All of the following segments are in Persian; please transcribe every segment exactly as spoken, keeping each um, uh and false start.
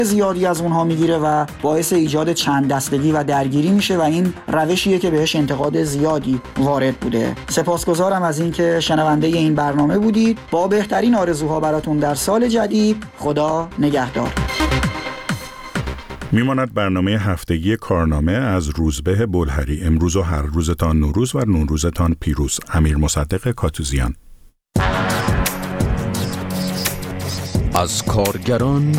زیادی از اونها میگیره و باعث ایجاد چند دستگی و درگیری میشه و این روشیه که بهش انتقاد زیادی وارد بوده. سپاسگزارم از اینکه شنونده این برنامه بودید. با بهترین آرزوها براتون در سال جدید. خدا نگهدار. میماند برنامه هفتگی کارنامه از روزبه بلهری. امروز و هر روزتان نوروز و نوروزتان پیروز. امیر مصدق کاتوزیان. از کارگران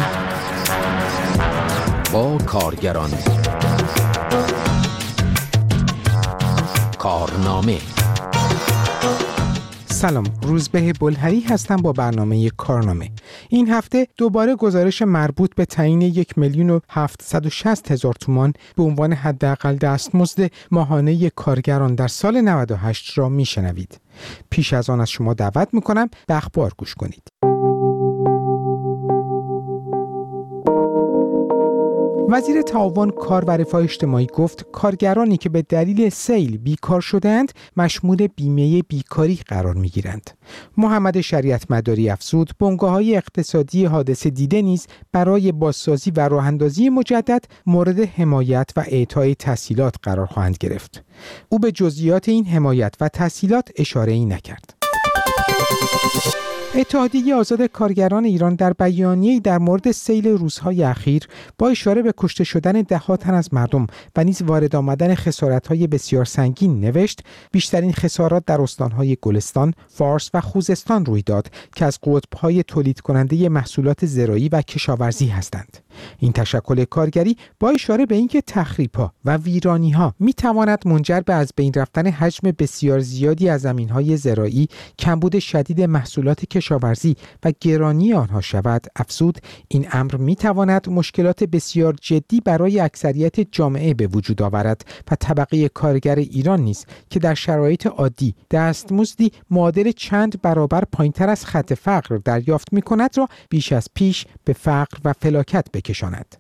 با کارگران. کارنامه. سلام، روزبه بلهری هستم با برنامه کارنامه. این هفته دوباره گزارش مربوط به تعیین یک میلیون و هفتصد و شصت هزار تومان به عنوان حداقل دستمزد ماهانه کارگران در سال نود و هشت را میشنوید. پیش از آن از شما دعوت میکنم به اخبار گوش کنید. وزیر تعاون، کار و رفاه اجتماعی گفت کارگرانی که به دلیل سیل بیکار شدند مشمول بیمه بیکاری قرار می‌گیرند. محمد شریعت مداری افزود بنگاه‌های اقتصادی حادثه دیده نیز برای بازسازی و راه‌اندازی مجدد مورد حمایت و اعطای تسهیلات قرار خواهند گرفت. او به جزئیات این حمایت و تسهیلات اشاره‌ای نکرد. اتحادیه آزاد کارگران ایران در بیانیه‌ای در مورد سیل روزهای اخیر با اشاره به کشته شدن ده‌ها تن از مردم و نیز وارد آمدن خسارت‌های بسیار سنگین نوشت بیشترین خسارات در استان‌های گلستان، فارس و خوزستان روی داد که از قطب‌های تولید کننده محصولات زراعی و کشاورزی هستند. این تشکل کارگری با اشاره به اینکه تخریب‌ها و ویرانی‌ها می‌تواند منجر به از بین رفتن حجم بسیار زیادی از زمین‌های زراعی، کمبود شدید محصولات کشاورزی و گرانی آنها شود، افزود این امر می‌تواند مشکلات بسیار جدی برای اکثریت جامعه به وجود آورد و طبقه کارگر ایران نیز که در شرایط عادی دستمزدی معادل چند برابر پایین‌تر از خط فقر دریافت می‌کند را بیش از پیش به فقر و فلاکت بکشاند.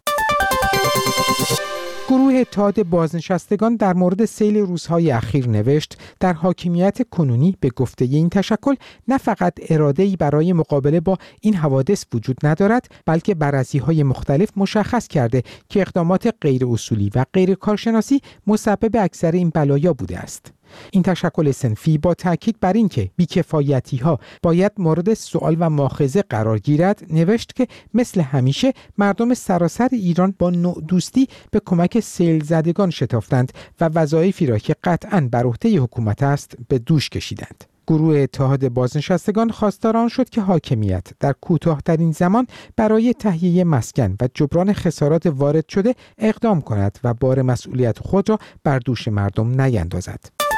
گروه اتحاد بازنشستگان در مورد سیل روزهای اخیر نوشت در حاکمیت کنونی به گفته این تشکل نه فقط اراده‌ای برای مقابله با این حوادث وجود ندارد، بلکه بررسی‌های مختلف مشخص کرده که اقدامات غیر اصولی و غیر کارشناسی مسبب اکثر این بلایا بوده است. این تشکل صنفی با تاکید بر اینکه بی‌کفایتی‌ها باید مورد سؤال و مؤاخذه قرار گیرد نوشت که مثل همیشه مردم سراسر ایران با نوع دوستی به کمک سیل زدگان شتافتند و وظایفی را که قطعاً بر عهده حکومت است به دوش کشیدند. گروه اتحاد بازنشستگان خواستار آن شد که حاکمیت در کوتاه‌ترین زمان برای تهیه مسکن و جبران خسارات وارد شده اقدام کند و بار مسئولیت خود را بر دوش مردم نیندازد.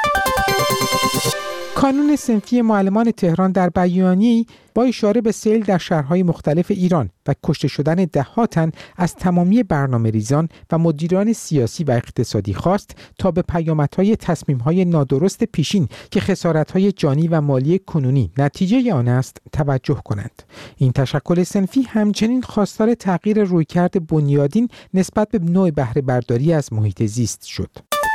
کانون صنفی معلمان تهران در بیانیه‌ای با اشاره به سیل در شهرهای مختلف ایران و کشته شدن ده‌ها تن از تمامی برنامه‌ریزان و مدیران سیاسی و اقتصادی خواست تا به پیامدهای تصمیم‌های نادرست پیشین که خسارت‌های جانی و مالی کنونی نتیجه آن است توجه کنند. این تشکل صنفی همچنین خواستار تغییر رویکرد بنیادین نسبت به نوع بهره برداری از محیط زیست شد.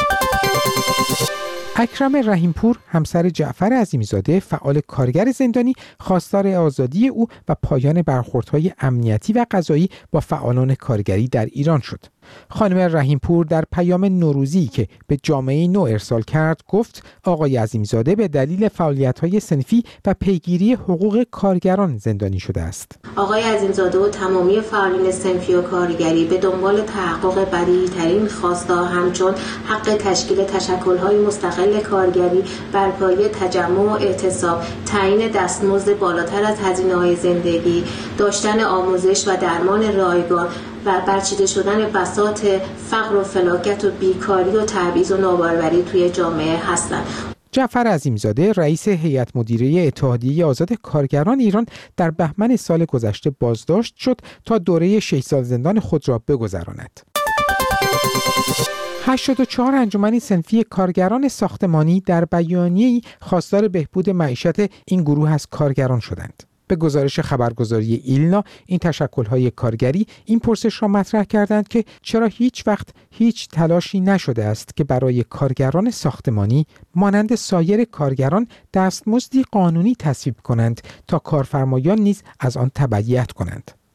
اکرم رحیمپور همسر جعفر عظیمی‌زاده فعال کارگر زندانی خواستار آزادی او و پایان برخوردهای امنیتی و قضایی با فعالان کارگری در ایران شد. خانم رحیمپور در پیام نوروزی که به جامعه نو ارسال کرد گفت آقای عظیمی‌زاده به دلیل فعالیت‌های صنفی و پیگیری حقوق کارگران زندانی شده است. آقای عظیمی‌زاده و تمامی فعالین صنفی و کارگری به دنبال تحقق بدیهی‌ترین خواست‌ها همچون حق تشکیل تشکل‌های مستقل کارگری بر پایه تجمع و اعتصاب، تعیین دستمزد بالاتر از هزینه‌های زندگی، داشتن آموزش و درمان رایگان و برچیده شدن بساط فقر و فلاکت و بیکاری و تبعیض و نابرابری توی جامعه هستند. جعفر عظیمی‌زاده رئیس هیئت مدیره اتحادیه آزاد کارگران ایران در بهمن سال گذشته بازداشت شد تا دوره شش سال زندان خود را بگذراند. هشتاد و چهار انجمن صنفی کارگران ساختمانی در بیانیه‌ای خواستار بهبود معیشت این گروه از کارگران شدند. به گزارش خبرگزاری ایلنا این تشکل‌های کارگری این پرسش را مطرح کردند که چرا هیچ وقت هیچ تلاشی نشده است که برای کارگران ساختمانی مانند سایر کارگران دستمزدی قانونی تصویب کنند تا کارفرمایان نیز از آن تبعیت کنند.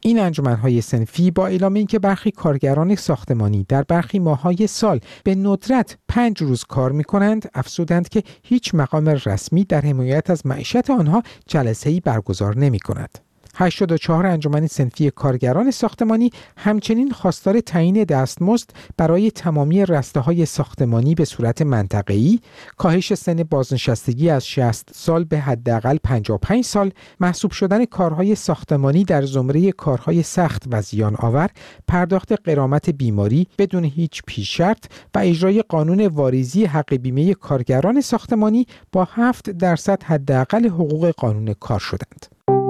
این انجمن‌های صنفی با اعلام اینکه برخی کارگران ساختمانی در برخی ماه‌های سال به ندرت پنج روز کار می‌کنند، افزودند که هیچ مقام رسمی در حمایت از معیشت آنها جلسه‌ای برگزار نمی‌کند. هشتاد و چهار انجمن صنفی کارگران ساختمانی همچنین خواستار تعیین دستمزد برای تمامی رسته‌های ساختمانی به صورت منطقه‌ای، کاهش سن بازنشستگی از شصت سال به حداقل پنجاه و پنج سال، محسوب شدن کارهای ساختمانی در زمره کارهای سخت و زیان آور، پرداخت غرامت بیماری بدون هیچ پیش شرط و اجرای قانون واریزی حق بیمه کارگران ساختمانی با هفت درصد حداقل حقوق قانون کار شدند.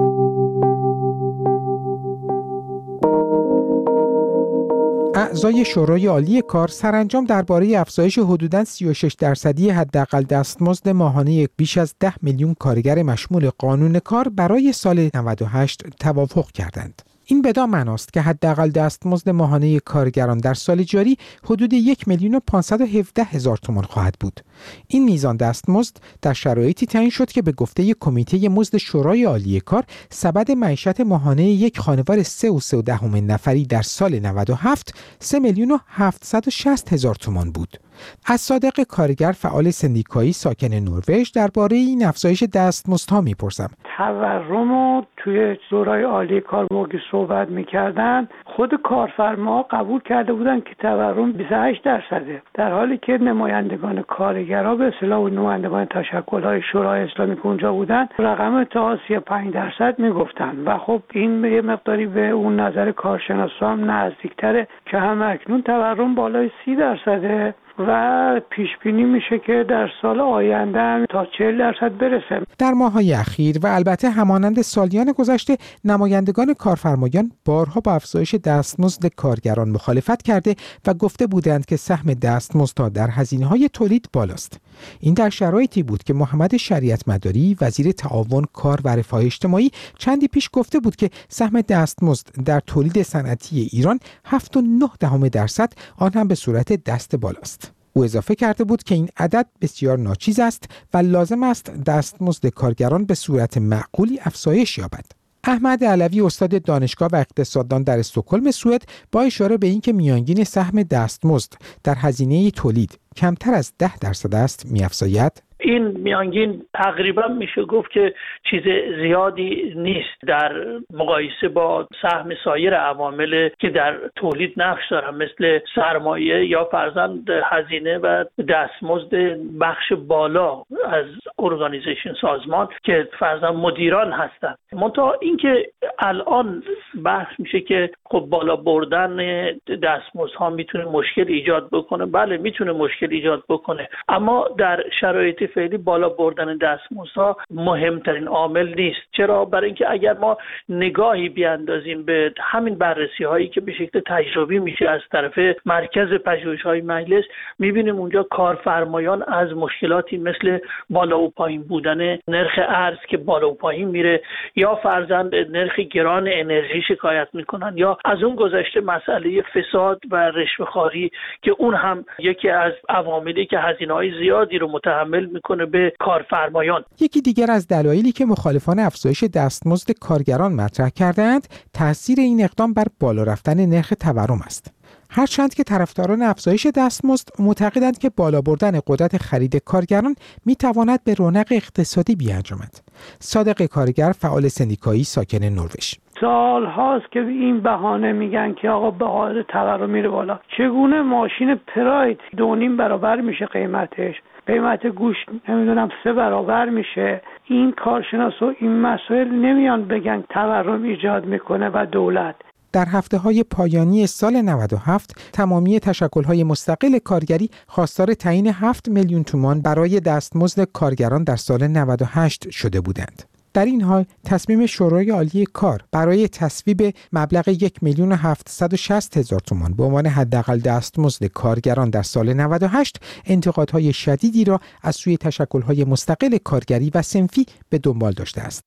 اعضای شورای عالی کار سرانجام درباره افزایش حدوداً سی و شش درصدی حداقل دستمزد ماهانه بیش از ده میلیون کارگر مشمول قانون کار برای سال نود و هشت توافق کردند. این بدان معناست که حداقل دستمزد ماهانه کارگران در سال جاری حدود یک میلیون و پانصد و هفده هزار تومان خواهد بود. این میزان دستمزد در شرایطی تعیین شد که به گفته کمیته مزد شورای عالی کار سبد معیشت ماهانه یک خانوار سه و سه دهم نفری در سال نود و هفت سه میلیون و هفتصد و شصت هزار تومان بود. از صادق کارگر فعال سندیکایی ساکن نروژ درباره این افزایش دستمزدها میپرسم. تورم رو توی شورای عالی کار موقع صحبت میکردن خود کارفرما قبول کرده بودن که تورم بیست و هشت درصده، در حالی که نمایندگان کارگرها به اصطلاح نمایندگان تشکل‌های شورای اسلامی که اونجا بودن رقم تا سی و پنج درصد میگفتن و خب این یه مقداری به اون نظر کارشناسا هم نزدیکتره که هم اکنون تورم بالای سی درصده و پیش بینی میشه که در سال آینده هم تا چهل درصد برسه. در ماه‌های اخیر و البته همانند سالیان گذشته نمایندگان کارفرمایان بارها با افزایش دستمزد کارگران مخالفت کرده و گفته بودند که سهم دستمزدها در هزینه‌های تولید بالاست. این در شرایطی بود که محمد شریعت مداری وزیر تعاون کار و رفاه اجتماعی چندی پیش گفته بود که سهم دستمزد در تولید صنعتی ایران هفت و نه دهم درصد آن هم به صورت دست بالاست. او اضافه کرده بود که این عدد بسیار ناچیز است و لازم است دستمزد کارگران به صورت معقولی افزایش یابد. احمد علوی استاد دانشگاه و اقتصاددان در استکهلم سوئد با اشاره به اینکه میانگین سهم دستمزد در هزینه تولید کمتر از ده درصد است می‌افزاید: این میانگین تقریبا میشه گفت که چیز زیادی نیست در مقایسه با سهم سایر عوامل که در تولید نقش دارن، مثل سرمایه یا فرضاً هزینه و دستمزد بخش بالا از ارگانیزیشن سازمان که فرضاً مدیران هستند. منتها اینکه الان بحث میشه که خب بالا بردن دستمزدها میتونه مشکل ایجاد بکنه. بله میتونه مشکل ایجاد بکنه، اما در شرایط فعلی بالا بردن دستمزدها مهمترین عامل نیست. چرا؟ برای اینکه اگر ما نگاهی بیاندازیم به همین بررسی هایی که به شکل تجربی میشه از طرف مرکز پژوهش‌های مجلس، میبینیم اونجا کارفرمایان از مشکلاتی مثل بالا و پایین بودن نرخ ارز که بالا و پایین میره، یا فرضاً نرخ گران انرژی شکایت میکنن، یا از اون گذشته مسئله فساد و رشوه‌خواری که اون هم یکی از عواملی که هزینه‌های زیادی رو متحمل میکنه به کارفرمایان. یکی دیگر از دلایلی که مخالفان افزایش دستمزد کارگران مطرح کردند، تاثیر این اقدام بر بالا رفتن نرخ تورم است. هرچند که طرفداران افزایش دستمزد معتقدند که بالا بردن قدرت خرید کارگران میتواند به رونق اقتصادی بیانجامد. صادق کارگر فعال سندیکایی ساکن نروژ: سال هاست که این بهانه میگن که آقا بهار تورم میره بالا. چگونه ماشین پراید دو نیم برابر میشه قیمتش، قیمت گوشت نمیدونم سه برابر میشه. این کارشناسا این مسائل نمیان بگن تورم ایجاد میکنه و دولت. در هفته‌های پایانی سال نود و هفت تمامی تشکل‌های مستقل کارگری خواستار تعیین هفت میلیون تومان برای دستمزد کارگران در سال نود و هشت شده بودند. در این حال تصمیم شورای عالی کار برای تصویب مبلغ یک میلیون و هفتصد و شصت هزار تومان به عنوان حداقل دستمزد کارگران در سال نود و هشت انتقادهای شدیدی را از سوی تشکل‌های مستقل کارگری و صنفی به دنبال داشته است.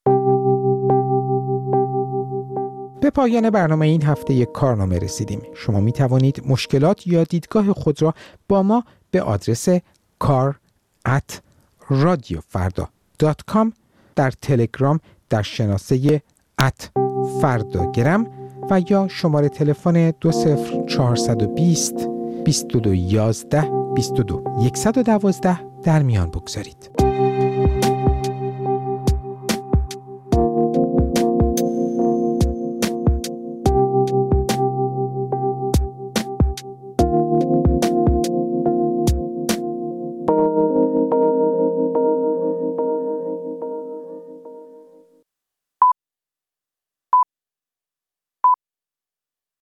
به پایان برنامه این هفته یک کارنامه رسیدیم. شما می توانید مشکلات یا دیدگاه خود را با ما به آدرس کار ات رادیو فردا دات کام در تلگرام در شناسه ات فرداگرم و یا شماره تلفن دو صفر چهارصد و بیست بیست و دو یازده بیست و دو صد و دوازده در میان بگذارید.